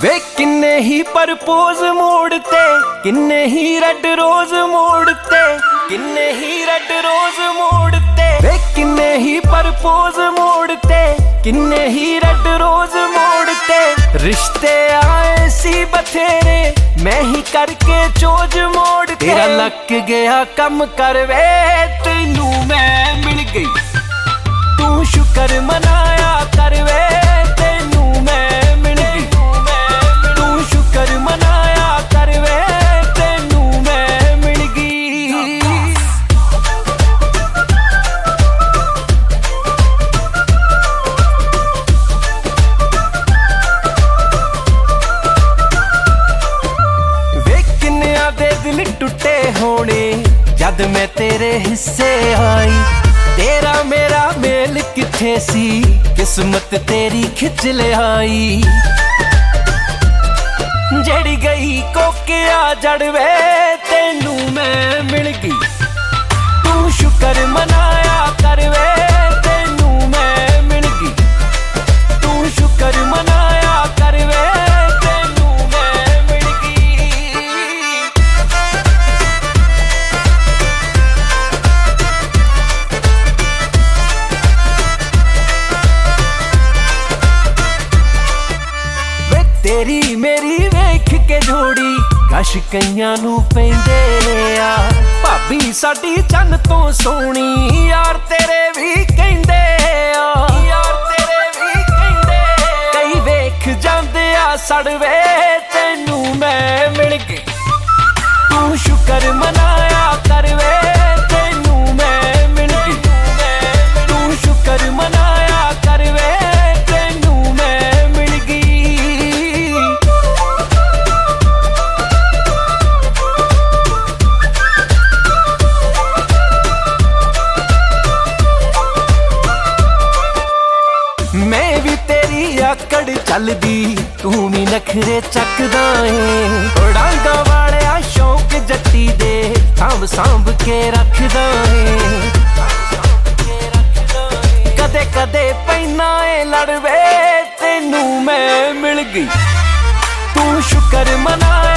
ਵੇ ਕਿੰਨੇ ਹੀ ਪ੍ਰਪੋਜ਼ ਮੋੜ ਤੇ, ਕਿੰਨੇ ਹੀ ਰੈੱਡ ਰੋਜ਼ ਮੋੜ ਤੇ, ਕਿੰਨੇ ਹੀ ਰੈੱਡ ਰੋਜ਼ ਮੋੜ ਤੇ, ਵੇ ਕਿੰਨੇ ਹੀ ਪ੍ਰਪੋਜ਼ ਮੋੜ ਤੇ, ਕਿੰਨੇ ਹੀ ਰੈੱਡ ਰੋਜ਼ ਮੋੜ ਤੇ। ਰਿਸ਼ਤੇ ਆਏ ਸੀ ਬਥੇਰੇ, ਮੈਂ ਹੀ ਕਰਕੇ ਚੋਜ ਮੋੜ ਤੇ। ਤੇਰਾ ਲੱਗ ਗਿਆ ਕੰਮ ਕਰ ਵੇ, ਤੈਨੂੰ ਮੈਂ ਮਿਲ ਗਈ, ਤੂੰ ਸ਼ੁਕਰ ਮਨਾਇਆ ਕਰ ਵੇ, ਤੈਨੂੰ ਮੈਂ ਮਿਲ ਗਈ, ਤੂੰ ਸ਼ੁਕਰ ਮਨਾਇਆ ਕਰ ਵੇ, ਤੈਨੂੰ ਮੈਂ ਮਿਲ ਗਈ। ਵੇ ਕਿੰਨਿਆਂ ਦੇ ਦਿਲ ਟੁੱਟੇ ਹੋਣੇ ਜਦ ਮੈਂ ਤੇਰੇ ਹਿੱਸੇ ਆਈ। तेरा मेरा मेल किथे सी, किस्मत तेरी खिच लियाई। जड़ी गई कोकिया जड़वे, तेनू मैं मिल गई, तू शुक्र मनाया कर वे, तेनू मैं मिल गई, तू शुक्र मनाया कर वे, तेनू मैं मिल गई। तेरी मेरी वेख के जोड़ी गश कईयां नू पैंदे आ। भाभी साडी चन्न तो सोहनी, यार तेरे भी कहंदे आ, यार तेरे भी कहंदे। कई वेख जांदे आ सड़वे, तैनू मैं मिल गई, तू शुक्र मनाया कर वे, तैनू मैं मिल गई, तू शुक्र मनाया कर वे, तैनू मैं मिल गई। मैं भी तेरी आकड़ चलदी, तू भी नखरे चकदा है। डांगा वालिया शौक जट्टी दे, सांभ सांभ के रखदा है। कदे कदे पैना है लड़वे, तेनू मैं मिल गई, तू शुक्र मना